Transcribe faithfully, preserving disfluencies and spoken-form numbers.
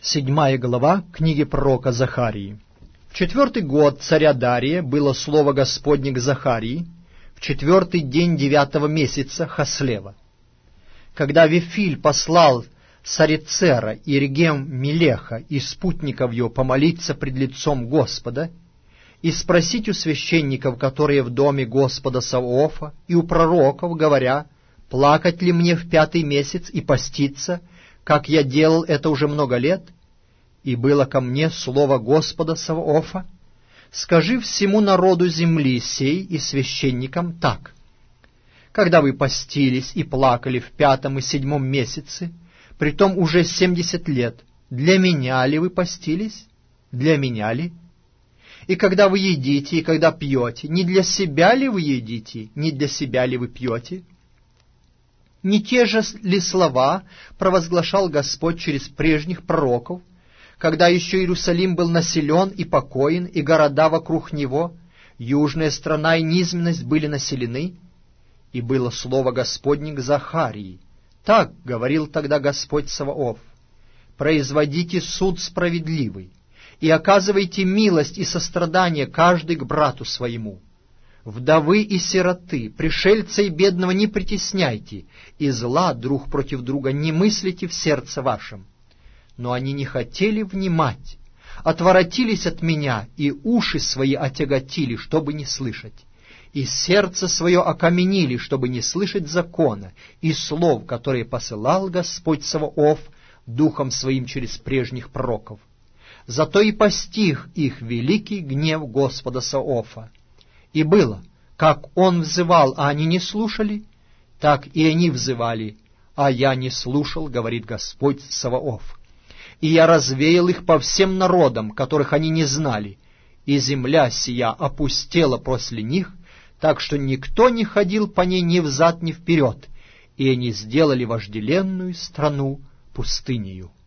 Седьмая глава книги пророка Захарии. В четвертый год царя Дария было слово Господне к Захарии, в четвертый день девятого месяца Хаслева. Когда Вифиль послал Сарицера и Регем-Мелеха и спутников его помолиться пред лицом Господа и спросить у священников, которые в доме Господа Саваофа, и у пророков, говоря, плакать ли мне в пятый месяц и поститься, как я делал это уже много лет? И было ко мне слово Господа Саваофа: скажи всему народу земли сей и священникам так: когда вы постились и плакали в пятом и седьмом месяце, притом уже семьдесят лет, для меня ли вы постились? Для меня ли? И когда вы едите, и когда пьете, не для себя ли вы едите, не для себя ли вы пьете? Не те же ли слова провозглашал Господь через прежних пророков, когда еще Иерусалим был населен и покоен, и города вокруг него, южная страна и низменность были населены? И было слово Господне к Захарии: так говорил тогда Господь Саваоф: производите суд справедливый, и оказывайте милость и сострадание каждый к брату своему. Вдовы и сироты, пришельца и бедного не притесняйте, и зла друг против друга не мыслите в сердце вашем. Но они не хотели внимать, отворотились от меня, и уши свои отяготили, чтобы не слышать, и сердце свое окаменили, чтобы не слышать закона и слов, которые посылал Господь Саваоф духом своим через прежних пророков. Зато и постиг их великий гнев Господа Саваофа. И было, как он взывал, а они не слушали, так и они взывали, а я не слушал, говорит Господь Саваоф. И я развеял их по всем народам, которых они не знали, и земля сия опустела после них, так что никто не ходил по ней ни взад, ни вперед, и они сделали вожделенную страну пустынею.